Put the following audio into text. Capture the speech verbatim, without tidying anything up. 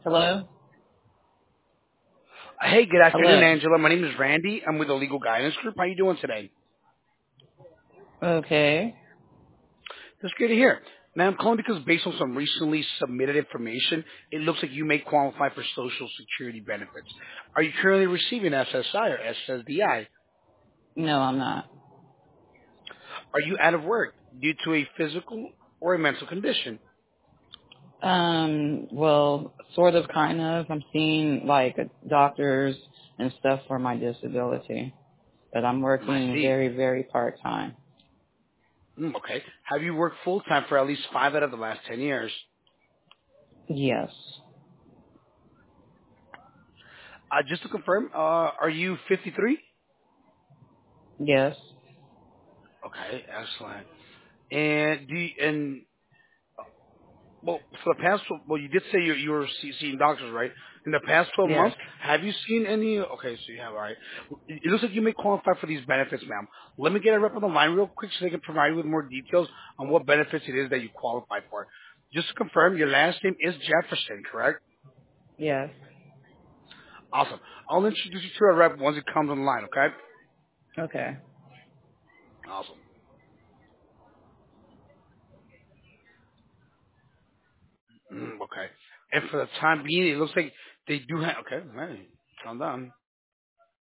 Hello? Hey, good afternoon, Hello. Angela. My name is Randy. I'm with the Legal Guidance Group. How you doing today? Okay. That's good to hear. Now, I'm calling because based on some recently submitted information, it looks like you may qualify for Social Security benefits. Are you currently receiving S S I or S S D I? No, I'm not. Are you out of work due to a physical or a mental condition? Um, well, sort of, kind of. I'm seeing, like, doctors and stuff for my disability. But I'm I working see. very, very part-time. Mm, okay. Have you worked full-time for at least five out of the last ten years? Yes. Uh, just to confirm, uh, are you fifty-three? Yes. Okay, excellent. And do you, and Well, for the past, well, you did say you, you were see, seeing doctors, right? In the past twelve Yes. months, have you seen any? Okay, so you have, all right. It looks like you may qualify for these benefits, ma'am. Let me get a rep on the line real quick so they can provide you with more details on what benefits it is that you qualify for. Just to confirm, your last name is Jefferson, correct? Yes. Awesome. I'll introduce you to a rep once it comes on the line, okay? Okay. Awesome. Mm, okay. And for the time being, it looks like they do have, okay, hey, calm down.